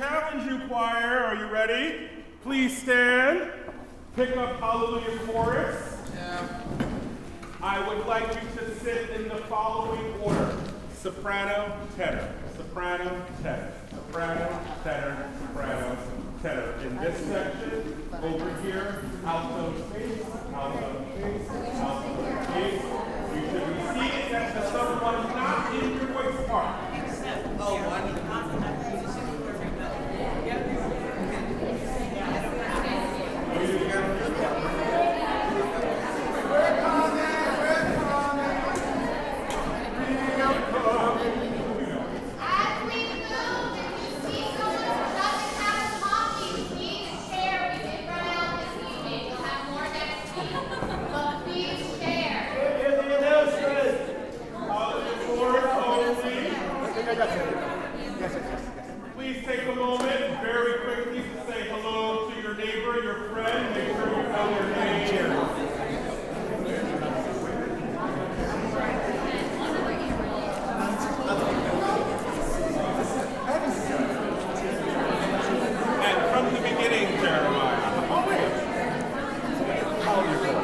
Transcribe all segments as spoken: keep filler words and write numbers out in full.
challenge you, choir. Are you ready? Please stand. Pick up Hallelujah Chorus. Yeah. I would like you to sit in the following order. Soprano, tenor. Soprano, tenor. Soprano, tenor, soprano, tenor. In this section, over here, alto space, alto space, alto space. You should be seated next to someone not in your voice part. Oh, one. Please take a moment very quickly to say hello to your neighbor, your friend. Make sure you tell their name. And from the beginning, Jeremiah. Oh, wait. How are you?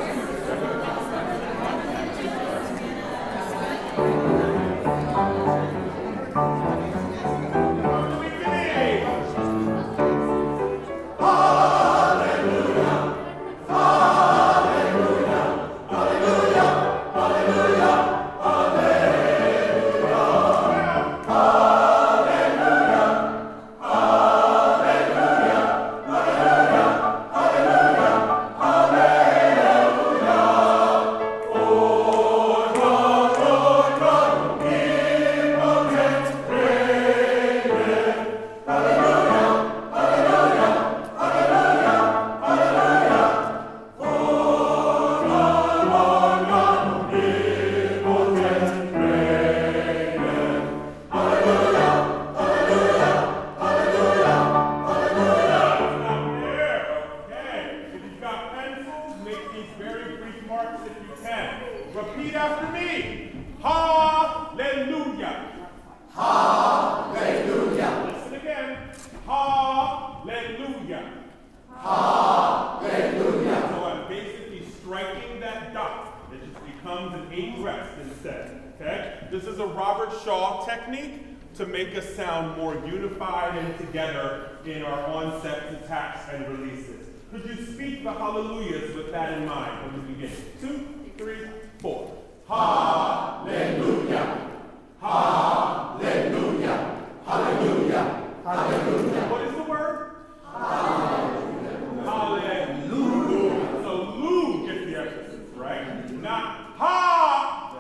Repeat after me. Hallelujah. Hallelujah. Listen again. Hallelujah. Hallelujah. So I'm basically striking that dot. It just becomes an eight rest instead. Okay? This is a Robert Shaw technique to make us sound more unified and together in our onsets, attacks, and releases. Could you speak the hallelujahs with that in mind from the beginning? Two, three, four. Hallelujah. Hallelujah. Hallelujah. Hallelujah. What is the word? Hallelujah. Hallelujah. So Lu gets the emphasis, right? Not ha,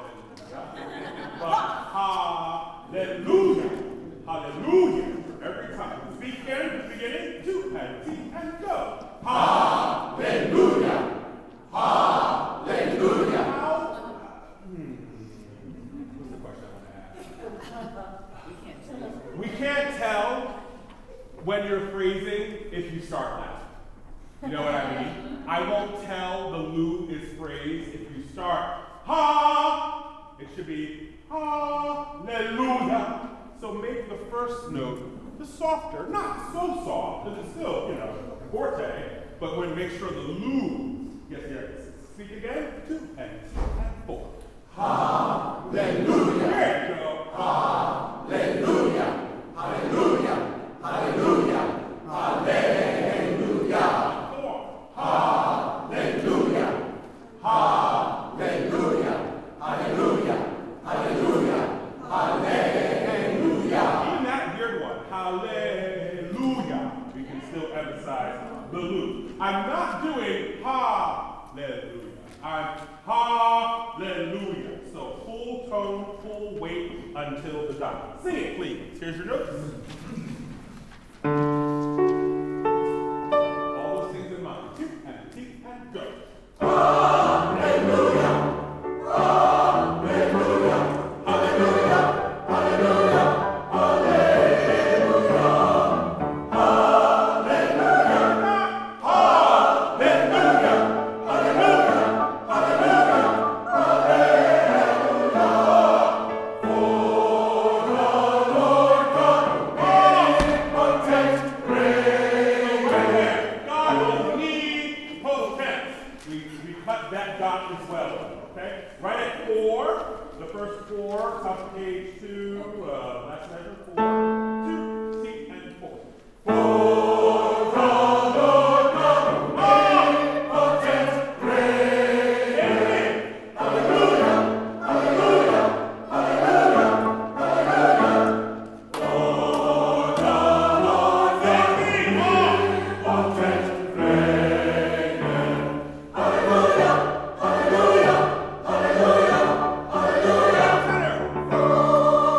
but hallelujah. Hallelujah. Every time. Speak again at the beginning. Two and T and go. Hallelujah. Hallelujah. How? Hmm. What's the question I want to ask? We can't tell when you're phrasing if you start loud. You know what I mean? I won't tell the Lu is phrased if you start ha. It should be hallelujah. So make the first note the softer, not so soft, because it's still, you know, forte, but when make sure the Lu gets the emphasis. Speak again, two and and four. Hallelujah. There you go. Hallelujah. Hallelujah. Hallelujah. Hallelujah. Four. Hallelujah. Hallelujah. Hallelujah. Hallelujah. Hallelujah. Even that weird one, hallelujah, we can still emphasize the Lu. I'm not doing hallelujah. I'm hallelujah. So full tone, full weight until the dot. Sing it, please. Here's your notes. All those things in mind. Two and T and go. Hallelujah. Hallelujah. Hallelujah. Hallelujah. Hallelujah. first four, top of page two, uh, last measure, four, two, C, and four. For the Lord God omnipotent reigns. Hallelujah, hallelujah, hallelujah, hallelujah. For the Lord God omnipotent reigns. Hallelujah, hallelujah, hallelujah, hallelujah.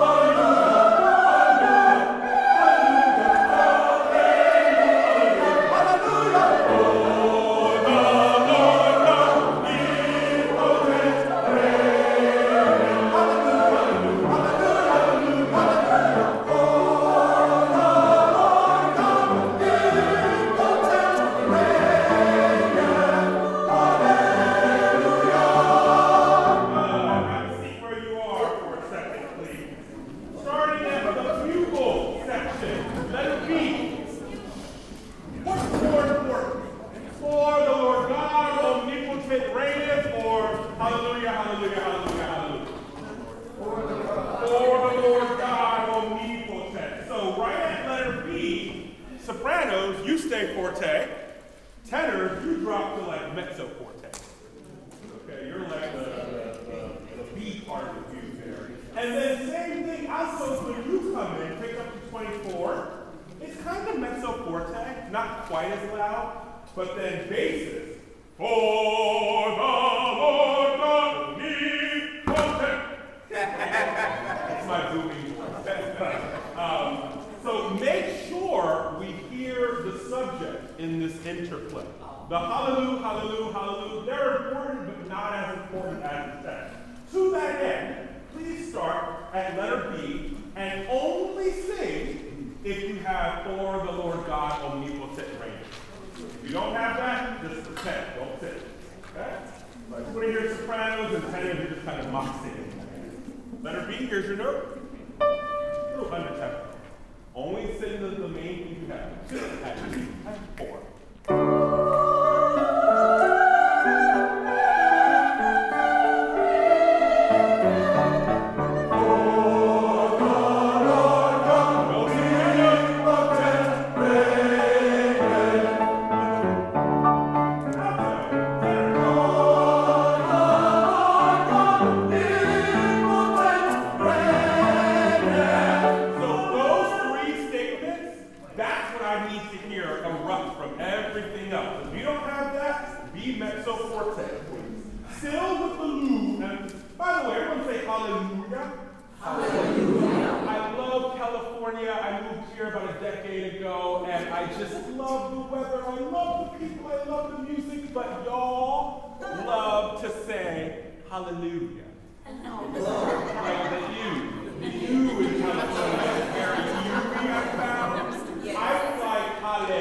Have a seat where you are for a second, please. Starting at the bugle section, letter B. What's more important? For the Lord God omnipotent reigneth, or hallelujah, hallelujah, hallelujah, hallelujah. For the Lord God omnipotent. So right at letter B, sopranos, you stay forte. Tenors, you drop to like mezzo forte. Okay, you're like the, the, the, the B part of the view there. And then same thing, altos, when you come in, pick up to twenty-four. It's kind of mezzo forte, not quite as loud, but then basses. For the Lord God omnipotent. That's my booming voice. um, so make sure we hear the subject in this interplay. The hallelujah, hallelujah, hallelujah, they're important, but not as important as the text. To that end, please start at letter B and only sing if you have for the Lord God omnipotent reigns. If you don't have that, just pretend, don't sing. Okay? But you want to hear sopranos and tenors, you just kind of mock singing. Letter B, here's your note. A little under tempo. Only sing the, the main thing you have. Two and three and four. Still with the Lou, and by the way, everyone say hallelujah. Hallelujah. I love California. I moved here about a decade ago, and I just love the weather. I love the people. I love the music, but y'all love to say hallelujah. Like the you. The you in California is very you, I found. I like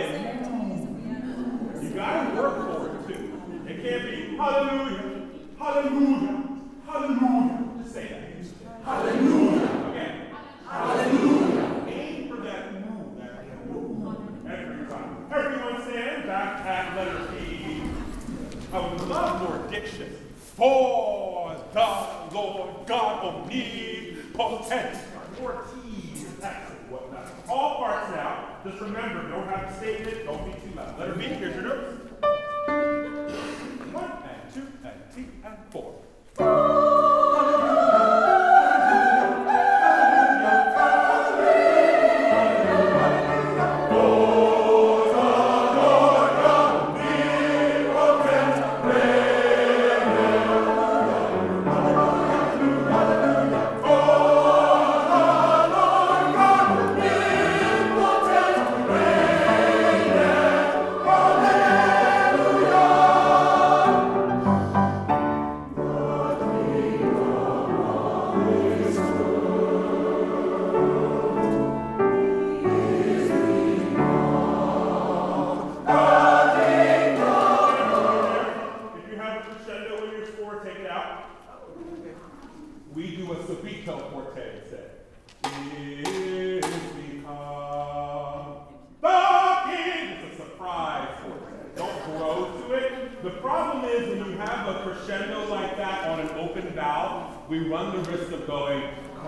hallelujah. You gotta work for it too. It can't be hallelujah. Hallelujah, hallelujah. Just say that. Hallelujah. Again. Hallelujah. Aim for that move. That move. Every time. Everyone stand back at letter B. I would love more diction. For the Lord God omnipotent. More T's, X's, and whatnot. All parts now. Just remember, don't have a statement. Don't be too loud. Letter B, here's your notes. One and two and three and four. The problem is when you have a crescendo like that on an open valve, we run the risk of going,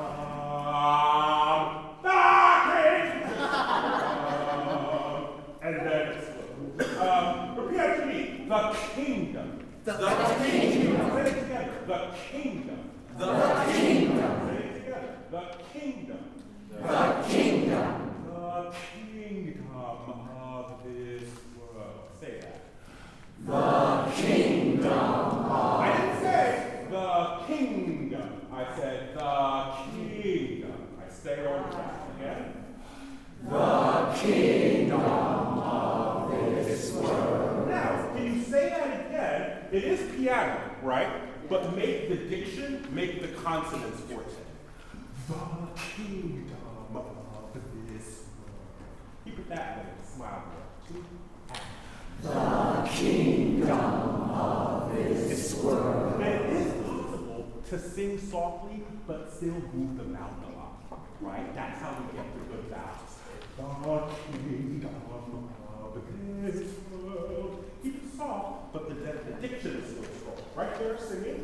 come, the king! Um, and then explode. Um, repeat after me. The kingdom. The, the kingdom. Say it together. The kingdom. The kingdom. Say it together. The kingdom. The kingdom. The kingdom of this world. Say that. The kingdom of. I didn't say the kingdom. I said the kingdom. I stay on track. Again. The kingdom of this world. Now, can you say that again? It is piano, right? But make the diction, make the consonants forte. The kingdom of this world. Keep it that way. Smile more. Two, The kingdom of this world. and it is possible to sing softly, but still move the mouth a lot, right? That's how we get the good vowels. The kingdom of this world. Keep it soft, but the, the diction is still strong. Right there, singing.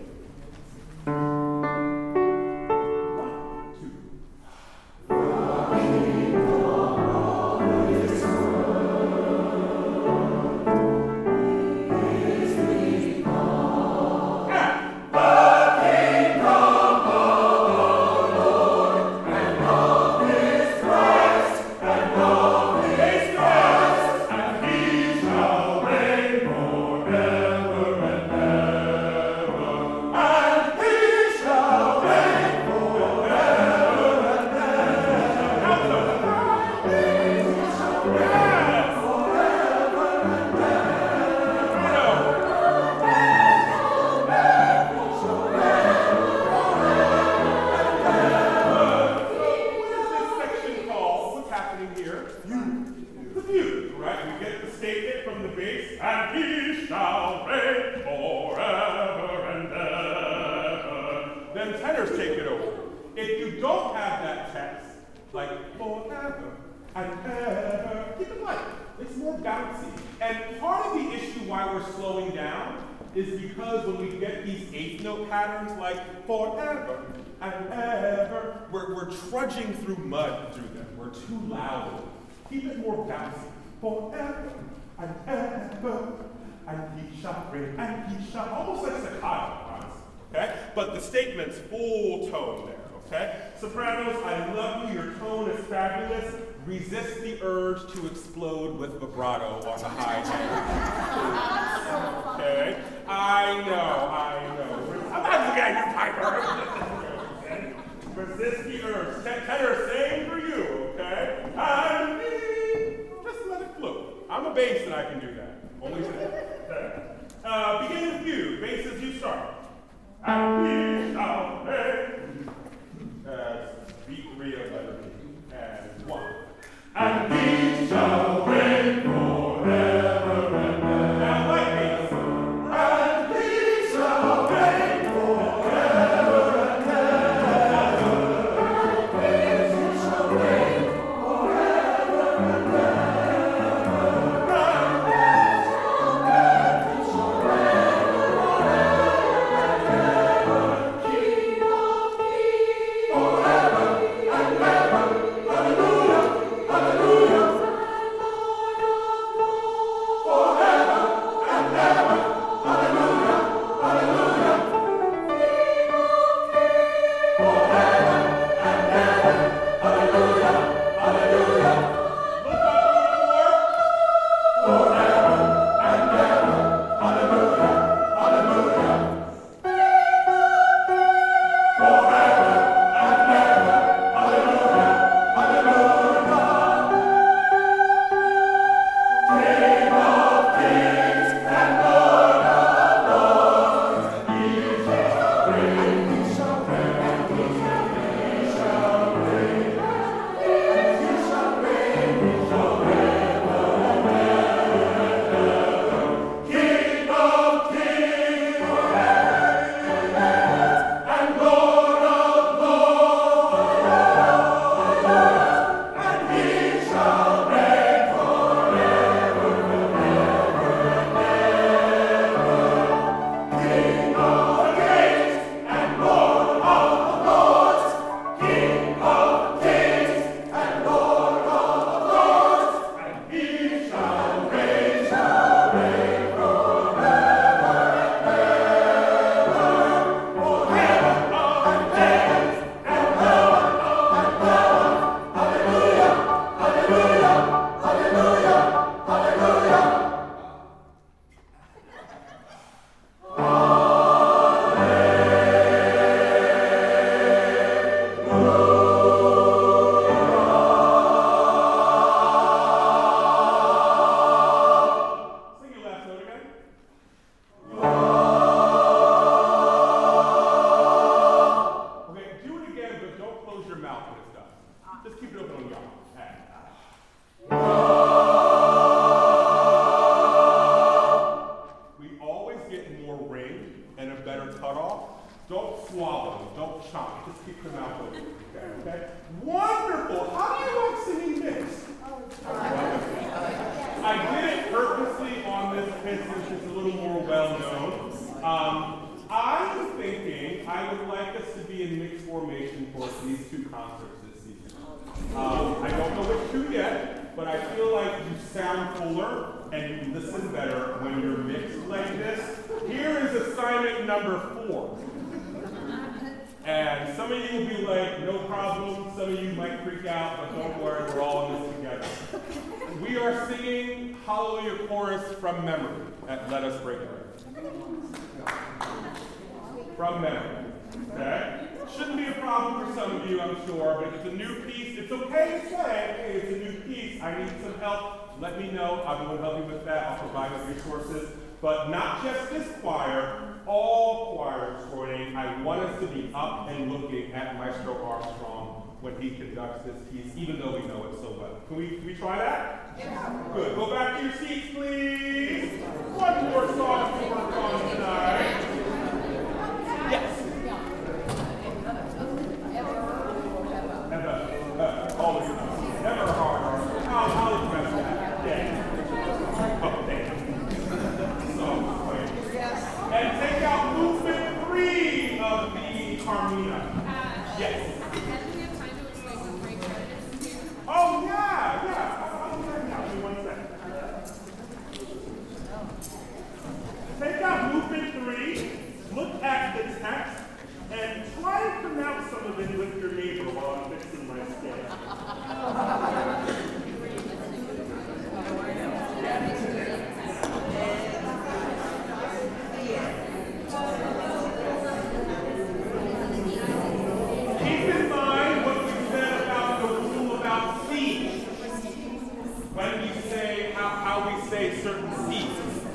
One, two. Is because when we get these eighth note patterns like forever and ever, we're, we're trudging through mud through them. We're too loud. Keep it more bouncy. Forever and ever, and he shall reign, and he shall, almost like staccato, honestly, okay? But the statement's full tone there, okay? Sopranos, I love you, your tone is fabulous. Resist the urge to explode with vibrato on the high end. Okay? I know, I know. I'm not looking at you, Piper. Resist the urge. Tenor, same for you, okay? And me. Just let it float. I'm a bass and I can do that. Only today. Okay? Uh, begin with you. Basses, you start. And we shall reign. Uh, beat three of letter B. And one. And we shall reign forever and ever. Now, like this. And we shall reign forever Just keep your mouth open. Okay, okay? Wonderful. How do you like singing mixed? I did it purposely on this pitch, which is a little more well-known. Um, I'm thinking I would like us to be in mixed formation for these two concerts this season. Um, I don't know which two yet, but I feel like you sound fuller and you listen better when you're mixed like this. Here is assignment number four. And some of you will be like, no problem. Some of you might freak out, but don't worry, we're all in this together. We are singing Hallelujah Chorus from memory at Let Us Break Bread. From memory, okay? Shouldn't be a problem for some of you, I'm sure, but if it's a new piece, it's okay to say, hey, it's a new piece, I need some help, let me know, I will help you with that, I'll provide the resources. But not just this choir, all choirs joining, I want us to be up and looking at Maestro Armstrong when he conducts this piece, even though we know it so well. Can we, can we try that? Yeah. Good. Go back to your seats, please. One more song to work on tonight. Yes. Ever. Uh, always. Never hard. I'll, I'll address that. Yeah. Oh, thank you. So, wait. Yes. And take out movement three of the Carmina. Yes. Oh, yeah, yeah. I'll do that now. Give me one second. Take out movement three, look at the text, and try to pronounce some of it with your neighbor while I'm fixing my scale. Keep in mind what we said about the rule about speech. When we say, how, how we say certain speech.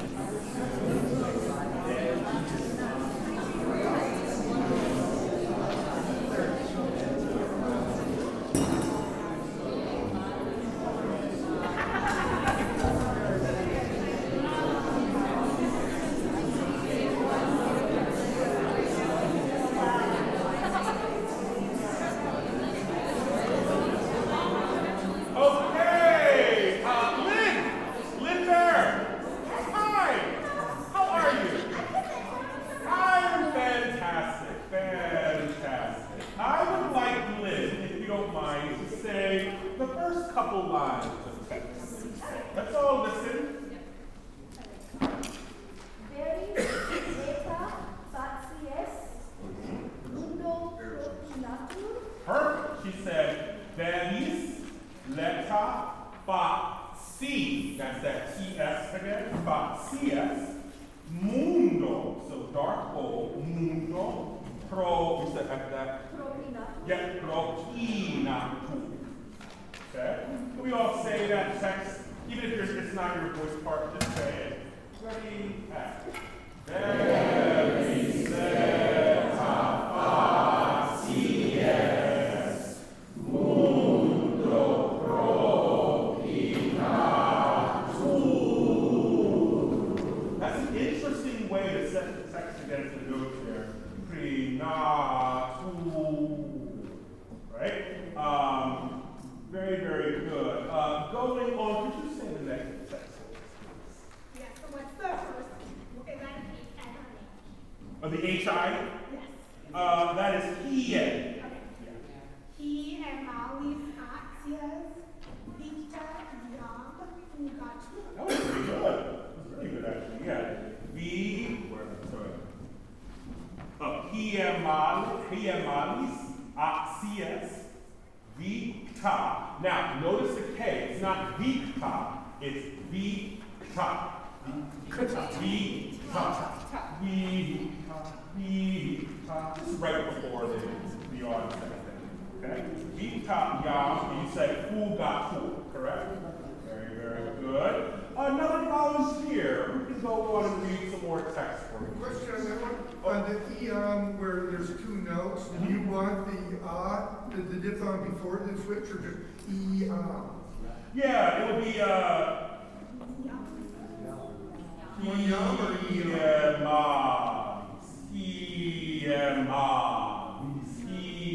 Now, notice the K. It's not Victa. It's Victa. Victa. Victa. Victa. This is right before the, the on second. Okay? Victa yam. You say fugatu. Correct? Very, very good. Another volunteer who can go on and read some more text for me. Question on that one. On the eon where there's two notes, mm-hmm. do you want the uh, the, the diphthong before the switch, or just eon? Yeah, it would be uh. Emas. Emas.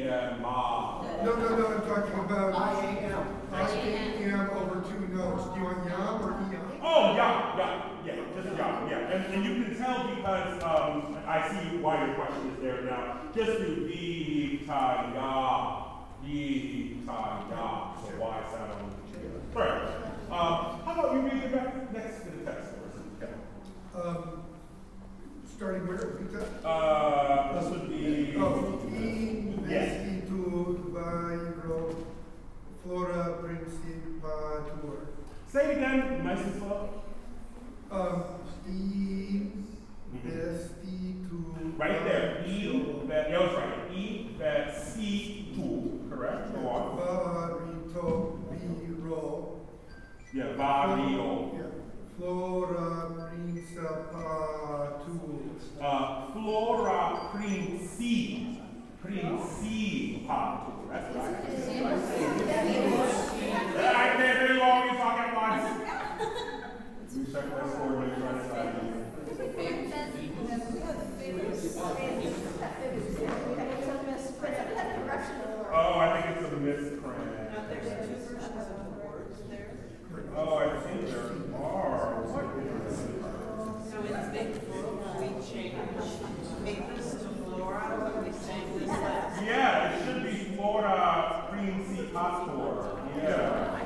yeah, ma. No, no, no, I'm talking about I A M. I A M over two notes. Do you want yam or yam? Oh, yeah, yeah, yeah, just yeah, yeah. And, and you can tell because um, I see why your question is there now. Just do vi, ta, ya, vi, ta, ya. So why sound on the right. Um, how about you read it back next to the text for us? Okay. Um, starting where? Vita? Uh, this would be. Oh, in Yes. vestitud viro flora principatur. Say it again, nice and slow. Um, in vestitud. Right there. E, that, yeah, that's right. E, that, C, two. Correct? Go on. Varito viro. Yeah, vario. Yeah. Flora principatur. Uh, flora princi. Principatur. That's right. I can't very long, you talk at once. We check that score when you're trying to side Oh, I think it's a misprint. Oh, I think there are. So it's big, we change, make this to Flora, when we sang this last. Yeah, it should be Flora Principatur. Yeah.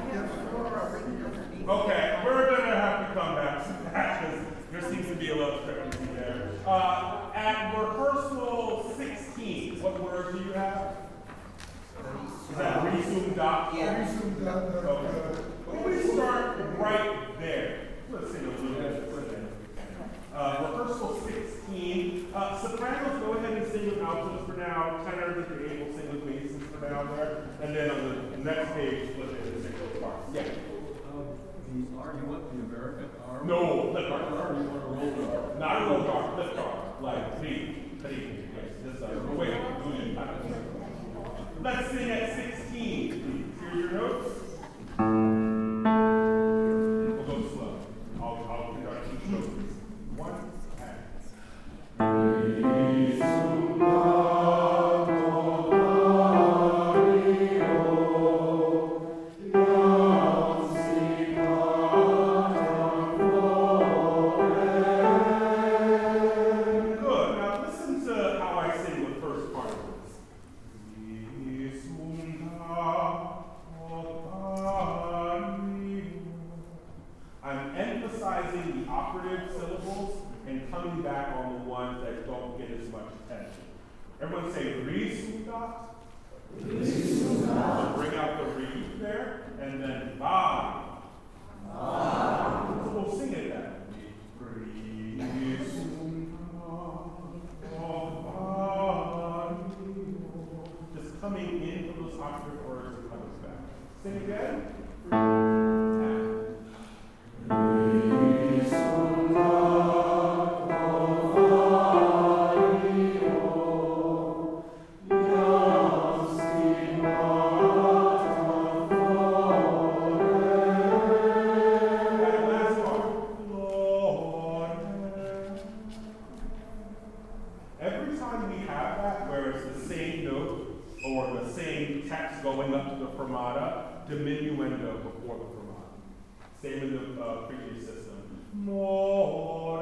Okay, we're gonna have to come back to that because there seems to be a little discrepancy there. Uh, at rehearsal sixteen, what word do you have? Is that resume doc? Resume dot, uh, Okay. Well, we start right there. Let's sing a little bit. Uh, rehearsal sixteen. Uh, sopranos, go ahead and sing with altos for now. Tenors, if you're able, sing with basses for now there. And then on the next page, flip it and sing those parts. Yeah. The R, you want the American R? No, flip R, bar. you want a roll bar? Not a roll bar, flip bar. Like three, three. Yes, this is a way of doing it. Let's sing at sixteen, please. Here's your notes. We'll go slow. I'll, I'll conduct two shows. One, and. Good. Now listen to how I sing the first part of this. I'm emphasizing the operative syllables and coming back on the ones that don't get as much attention. Everyone say risunda. So bring out the re there, and then va. So we'll sing it then. Just coming in from those operative words and coming back. Sing again. That last part. Lord. Every time we have that, where it's the same note or the same text going up to the fermata, diminuendo before the fermata. Same in the uh, previous system. More.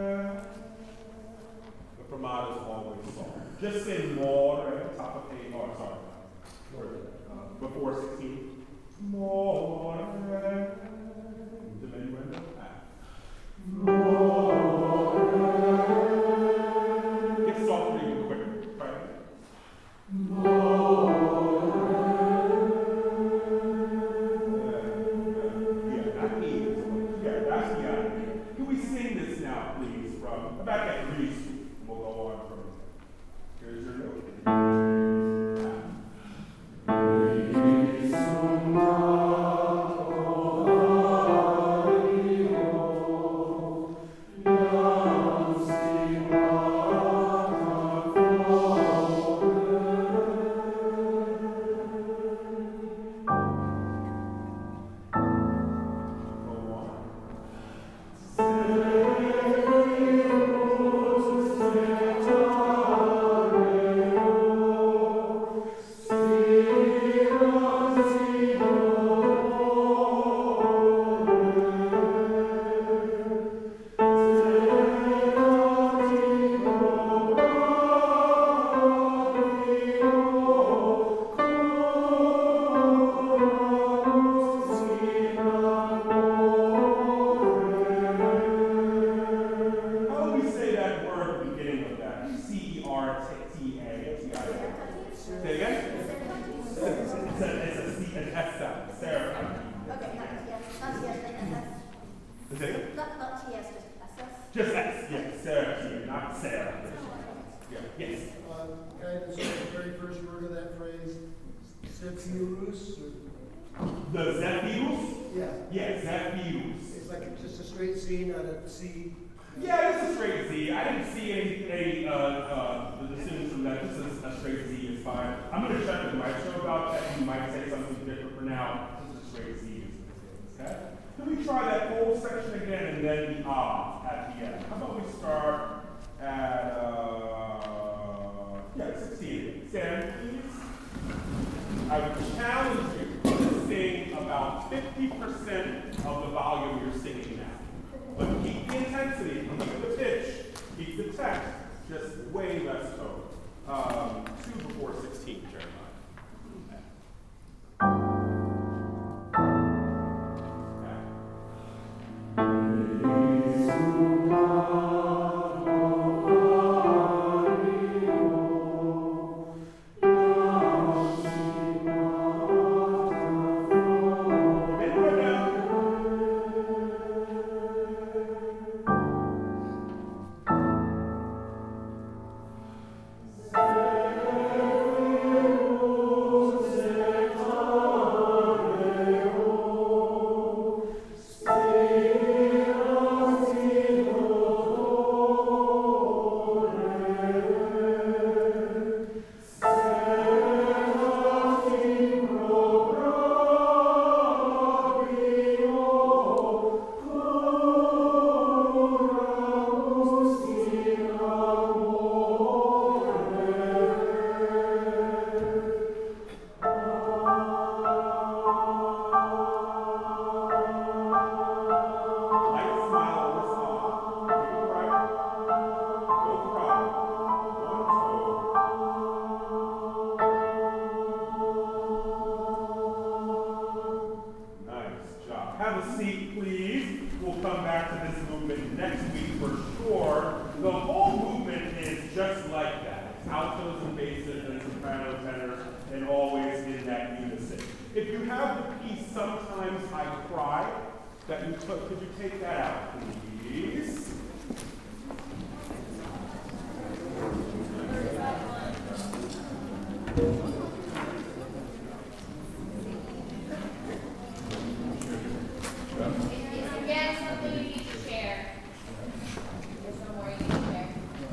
The fermata is always soft. Just say more at the top of A. Oh, sorry. Where is it? Uh, before sixteen. More. Diminuendo. Get softer even quicker. Try it. Yeah, that means, yeah, that's the idea. Can we sing this now, please, from back at Greece? We'll go on from here. Here's your note. first word of that phrase? Zephyrus? The Zephyrus? Yeah. Yeah, Zephyrus. It's like just a straight C, not a C. Yeah, it's a straight Z. I didn't see any, any uh, uh, the decisions from that. Just a, a straight Z is fine. I'm going to check with Maestro about that. He might say something different for now. Just a straight Z is okay? Can we try that whole section again and then the ah at the end? How about we start at, uh, yeah, sixteen. Stand, please. I would challenge you to sing about fifty percent of the volume you're singing now. But keep the intensity, keep the pitch, keep the text, just way less tone. Um, two before sixteen, Jeremiah. Could you take that out, please? It's again something you need to share. There's somewhere you need to share.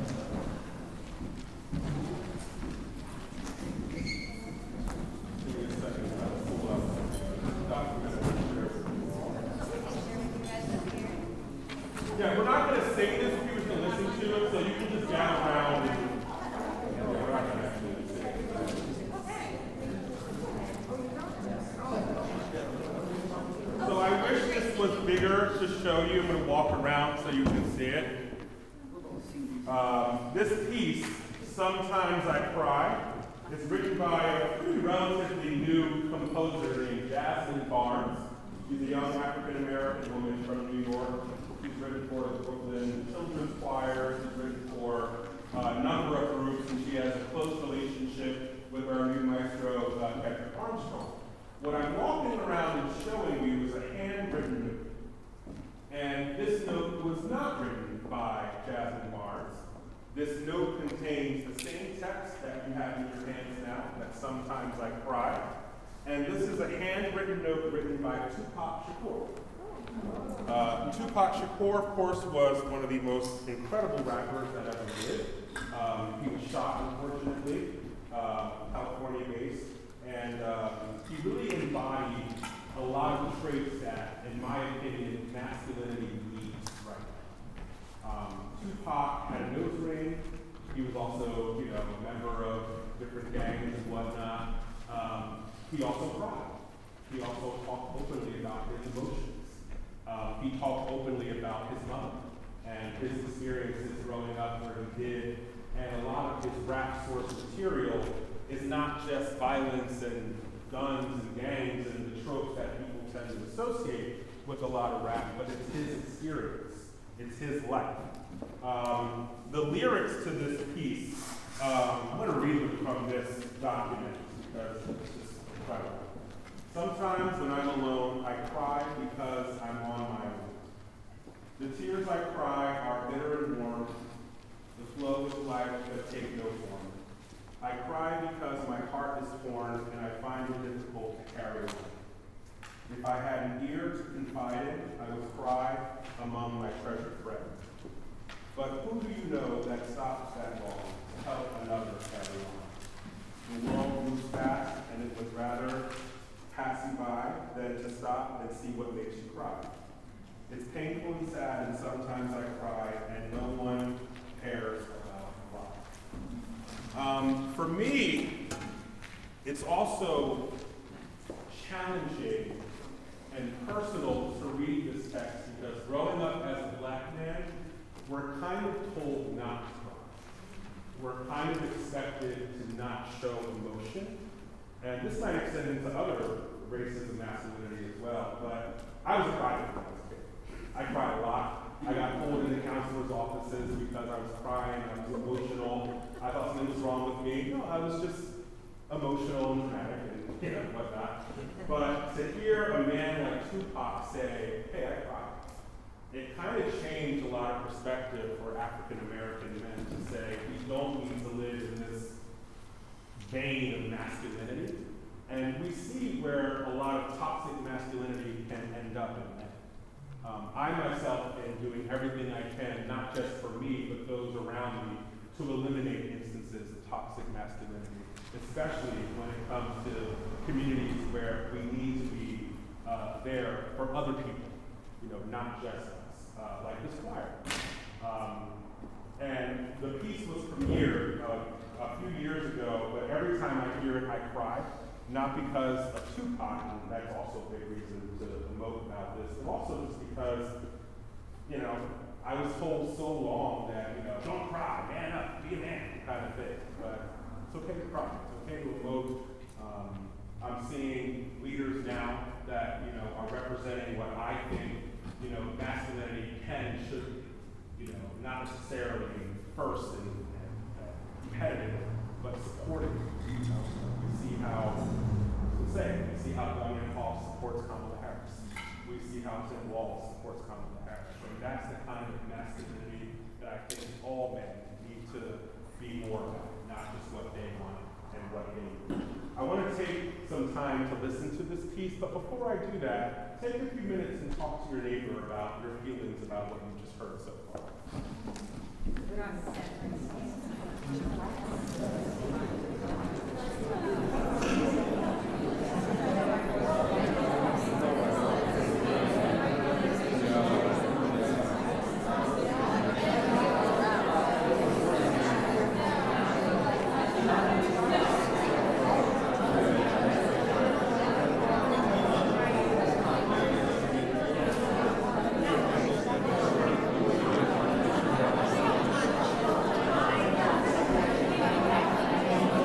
Yeah, we're not going to sing this if you were to listen to it, so you can just gather around and yeah, we're not going to actually sing it. So I wish this was bigger to show you. I'm going to walk around so you can see it. Um, this piece, Sometimes I Cry, is written by a pretty relatively new composer named Jasmine Barnes. She's a young African-American woman from New York. She's written for the Brooklyn Children's Choir. She's written for uh, a number of groups, and she has a close relationship with our new maestro, uh, Patrick Armstrong. What I'm walking around and showing you is a handwritten note. And this note was not written by Jasmine Barnes. This note contains the same text that you have in your hands now, that Sometimes I Cry. And this is a handwritten note written by Tupac Shakur. Uh, Tupac Shakur, of course, was one of the most incredible rappers that ever lived. Um, he was shot, unfortunately, uh, California-based, and uh, he really embodied a lot of the traits that, in my opinion, masculinity needs right now. Um, Tupac had a nose ring. He was also, you know, a member of different gangs and whatnot. Um, he also cried. He also talked openly about his emotions. Uh, he talked openly about his mother and his experiences growing up where he did. And a lot of his rap source material is not just violence and guns and gangs and the tropes that people tend to associate with a lot of rap, but it's his experience. It's his life. Um, the lyrics to this piece, um, I'm going to read them from this document because it's just incredible. Sometimes when I'm alone, I cry because I'm on my own. The tears I cry are bitter and warm. The flow of life that take no form. I cry because my heart is torn and I find it difficult to carry on. If I had an ear to confide in, I would cry among my treasured friends. But who do you know that stops that long to help another carry on? The world moves fast, and it would rather pass you by than to stop and see what makes you cry. It's painful and sad, and sometimes I cry, and no one cares about why. Um, for me, it's also challenging and personal to read this text because growing up as a black man, we're kind of told not to cry. We're kind of expected to not show emotion. And this might extend into other races of masculinity as well, but I was a crier when I was a kid. I cried a lot. I got pulled into counselors' offices because I was crying, I was emotional. I thought something was wrong with me. No, I was just emotional and dramatic and you know, whatnot. But to hear a man like Tupac say, hey, I cried, it kind of changed a lot of perspective for African American men to say, we don't need to live in this vein of masculinity. And we see where a lot of toxic masculinity can end up in men. Um, I myself am doing everything I can, not just for me, but those around me, to eliminate instances of toxic masculinity, especially when it comes to communities where we need to be uh, there for other people, you know, not just us, uh, like this choir. Um, and the piece was premiered uh, a few years ago, but every time I hear it, I cry. Not because of Tupac, and that's also a big reason to emote about this, but also just because, you know, I was told so long that, you know, don't cry, man up, be a man, kind of thing. But it's okay to cry, it's okay to emote. Um, I'm seeing leaders now that, you know, are representing what I think, you know, masculinity can and should be. You know, not necessarily first and, and uh, competitive, but supportive. You know, we see how, we say, we see how Daniel Hall supports Kamala Harris. We see how Tim Walz supports Kamala Harris. And that's the kind of masculinity that I think all men need to be more about, not just what they want and what they need. I want to take some time to listen to this piece, but before I do that, take a few minutes and talk to your neighbor about your feelings about what you just heard so far. Thank you.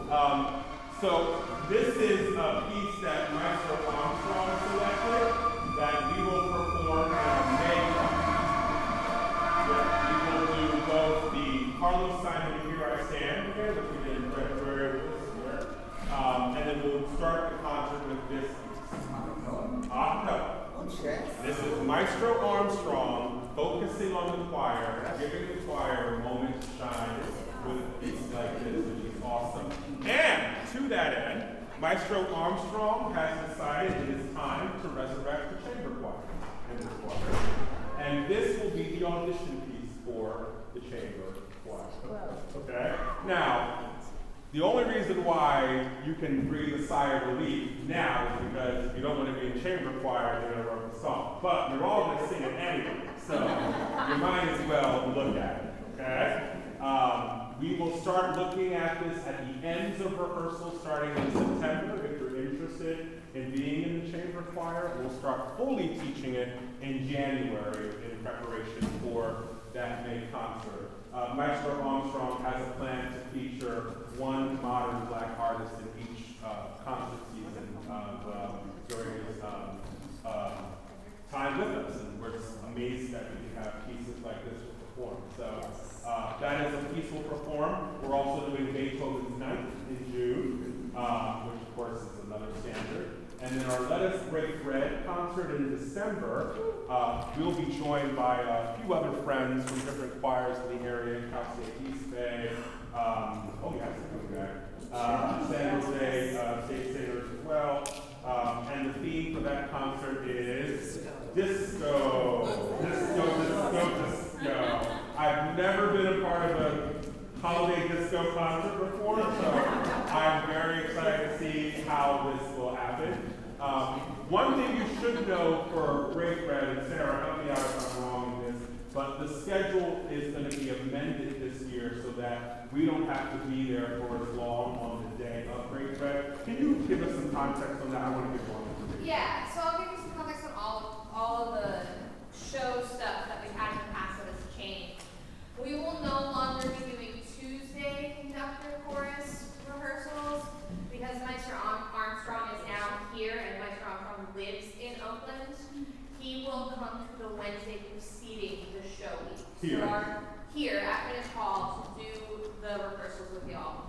Um, so this is a piece that Maestro Armstrong selected that we will perform in May. Yeah, we will do both the Carlos Simon Here I Stand, okay, which we did in February this year, um, and then we'll start the concert with this piece. Acapella. Okay. This is Maestro Armstrong focusing on the choir, giving the choir a moment to shine with a piece like this, which is awesome. And to that end, Maestro Armstrong has decided it is time to resurrect the chamber choir in this choir. And this will be the audition piece for the chamber choir. Okay? Now, the only reason why you can breathe a sigh of relief now is because if you don't want to be in chamber choir, you're going to work the song. But you're all going to sing it anyway, so you might as well look at it, okay? Um, we will start looking at this at the ends of rehearsal starting in September. If you're interested in being in the chamber choir, we'll start fully teaching it in January in preparation for that May concert. Uh, Maestro Armstrong has a plan to feature one modern black artist in each uh, concert season of, uh, during his um, uh, time with us, and we're just amazed that we can have pieces like this to perform. So uh, that is a piece we'll perform. We're also doing Beethoven's Ninth in June, uh, which of course is another standard. And then our Let Us Break Bread concert in December, uh, we'll be joined by a few other friends from different choirs in the area, Cal State East Bay, um, oh yes, okay, uh, San Jose uh, State Singers as well. Um, and the theme for that concert is disco, disco, disco, disco. I've never been a part of a holiday disco concert before, so I'm very excited to see how this will happen. Um, one thing you should know for Break Bread, and Sarah, help me out if I'm wrong in this, but the schedule is going to be amended this year so that we don't have to be there for as long on the day of Break Bread. Can you give us some context on that? I want to give one. Yeah, so I'll give you some context on all, all of the show stuff that we've had in the past that has changed. We will no longer be doing Tuesday conductor chorus rehearsals because Maestro Armstrong is now here and Maestro Armstrong lives in Oakland. He will come to the Wednesday preceding the show week. Here. So our, here at Minute Hall to do the rehearsals with y'all.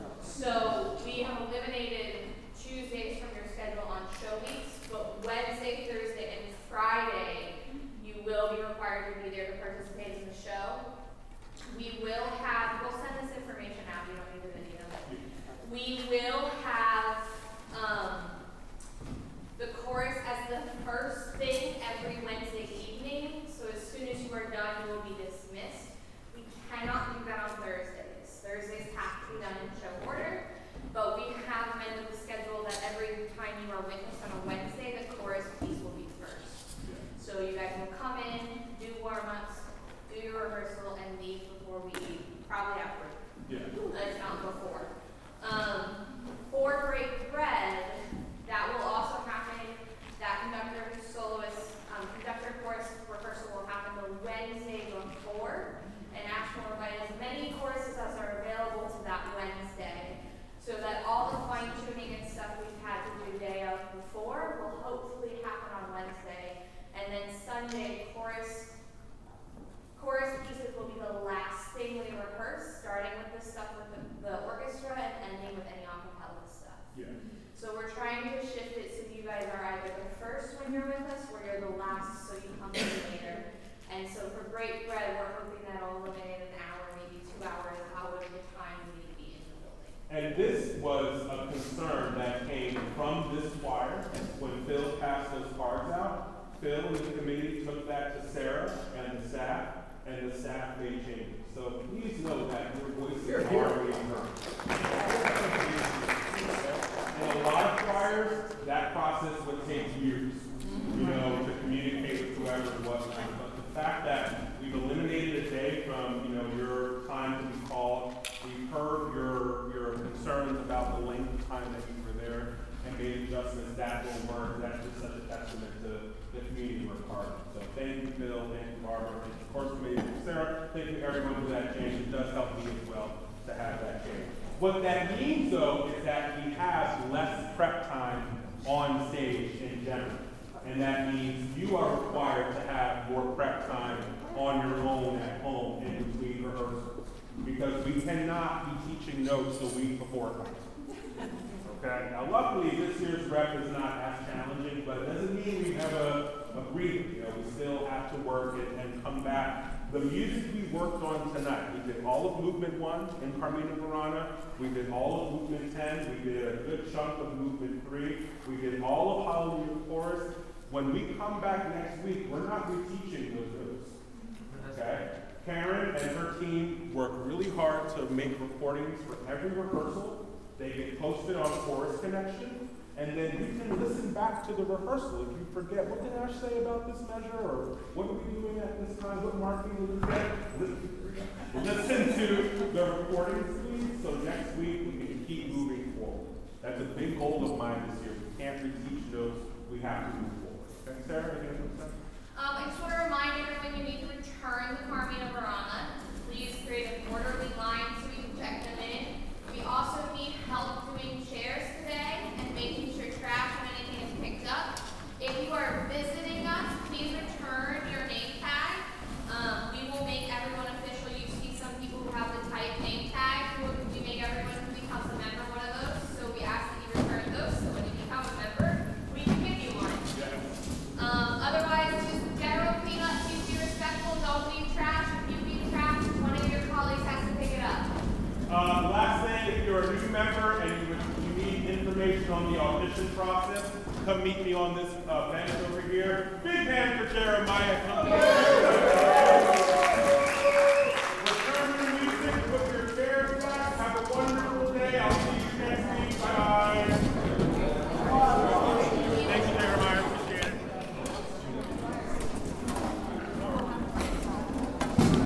So we have eliminated Tuesdays from your schedule on show weeks, but Wednesday, Thursday, and Friday, you will be required to be there to participate in the show. We will have, we'll send this information out, you don't need the video. We will have um, the chorus as the first thing every Wednesday evening. So as soon as you are done, you will be dismissed. We cannot do that on Thursdays. Thursdays have to be done in show order. But we have amended the schedule that every time you are with us on a Wednesday, the chorus piece will be first. So you guys will come in, do warm-ups, do your rehearsal, and leave before we eat, probably after. Yeah. If not before. Um, for Break Bread, that will also happen. That conductor, soloist, um, conductor chorus rehearsal will happen the Wednesday before. And Ash will invite as many choruses as are available to that Wednesday, so that all the fine tuning and stuff we've had to do day of before will hopefully happen on Wednesday. And then Sunday, chorus chorus pieces will be the last thing we rehearse, starting with the stuff with the, the orchestra and ending with any a cappella stuff. Yeah. So we're trying to shift it so you guys are either the first when you're with us or you're the last so you come in later. And so for Break Bread, we're hoping that'll eliminate an hour, maybe two hours out of the time we need to be in the building. And this was a concern that came from this choir when Phil passed those cards out. Phil and the committee took that to Sarah and the staff, and the staff made changes. So please know that your voices Here, are here. being heard. In a lot of choirs, that process would take years, you know, to communicate with whoever and whatnot. But the fact that we've eliminated a day from, you know, your time to be called, we've heard your your concerns about the length of time that you were there and made adjustments, that will work. That's just such a testament to the community we're part of. So thank you, Phil, thank you, Barbara, and of course, Committee, Sarah, thank you everyone for that change. It does help me as well to have that change. What that means, though, is that we have less prep time on stage in general. And that means you are required to have more prep time on your own at home in between rehearsals. Because we cannot be teaching notes the week before class. Okay? Now, luckily, this year's rep is not as challenging, but it doesn't mean we have a, a breather. You know, we still have to work it and come back. The music we worked on tonight, we did all of movement one in Carmina Burana. We did all of movement ten. We did a good chunk of movement three. We did all of Hallelujah Chorus. When we come back next week, we're not reteaching those notes. Okay? Karen and her team work really hard to make recordings for every rehearsal. They get posted on Chorus Connection, and then you can listen back to the rehearsal if you forget, what did Ash say about this measure, or what are we doing at this time, what marking did we get? Listen to the recordings, please, so next week we can keep moving forward. That's a big goal of mine this year. We can't reteach notes, we have to move forward. Okay, Sarah, you have something? Um, I just want to remind everyone you need to return the Carmina Burana. Please create an orderly line so we can check them in. We also need help doing chairs today and making sure trash and anything is picked up. If you are visiting us, please return your name tag. Um, we will make everyone official. You see some people who have the type name tag. We make everyone who becomes a member one of those. So we ask that you return those so when you become a member, we can give you one. Um, otherwise, just general cleanup. Please be respectful. Don't leave trash. If you leave trash, one of your colleagues has to pick it up. Uh, last thing, if you're a new member and you, you need information on the audition process, come meet me on this uh, bench over here. Big hand for Jeremiah. Come